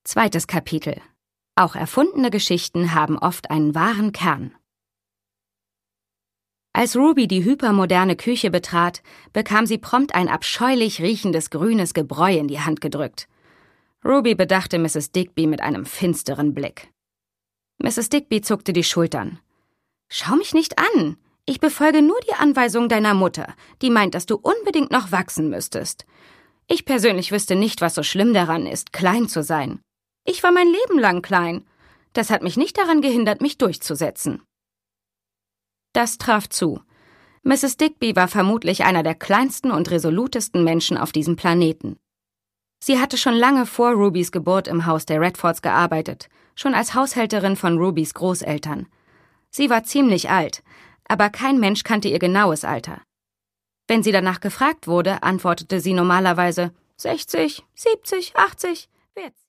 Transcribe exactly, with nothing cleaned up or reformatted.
Zweites Kapitel. Auch erfundene Geschichten haben oft einen wahren Kern. Als Ruby die hypermoderne Küche betrat, bekam sie prompt ein abscheulich riechendes grünes Gebräu in die Hand gedrückt. Ruby bedachte Misses Digby mit einem finsteren Blick. Misses Digby zuckte die Schultern. »Schau mich nicht an! Ich befolge nur die Anweisung deiner Mutter, die meint, dass du unbedingt noch wachsen müsstest. Ich persönlich wüsste nicht, was so schlimm daran ist, klein zu sein. Ich war mein Leben lang klein. Das hat mich nicht daran gehindert, mich durchzusetzen.« Das traf zu. Misses Digby war vermutlich einer der kleinsten und resolutesten Menschen auf diesem Planeten. Sie hatte schon lange vor Rubys Geburt im Haus der Redfords gearbeitet, schon als Haushälterin von Rubys Großeltern. Sie war ziemlich alt, aber kein Mensch kannte ihr genaues Alter. Wenn sie danach gefragt wurde, antwortete sie normalerweise sechzig, siebzig, achtzig,